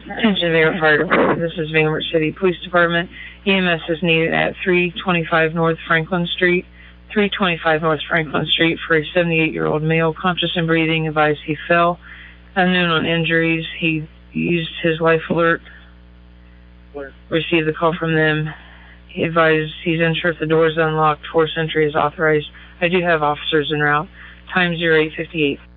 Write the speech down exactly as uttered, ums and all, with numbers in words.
Attention Vanwart Fire Department. This is Vanwart City Police Department. E M S is needed at three twenty-five North Franklin Street. three twenty-five North Franklin Street for a seventy-eight-year-old male, conscious and breathing. Advised he fell. Unknown on injuries. He used his life alert. Received the call from them. He advised he's insured. The door is unlocked. Forced entry is authorized. I do have officers en route. Time zero eight fifty-eight.